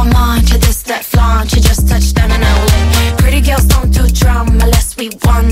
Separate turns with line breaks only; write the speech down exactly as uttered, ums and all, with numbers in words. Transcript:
Come on to this, that flaunt. You just touched down and L A. Pretty girls don't do drama unless we want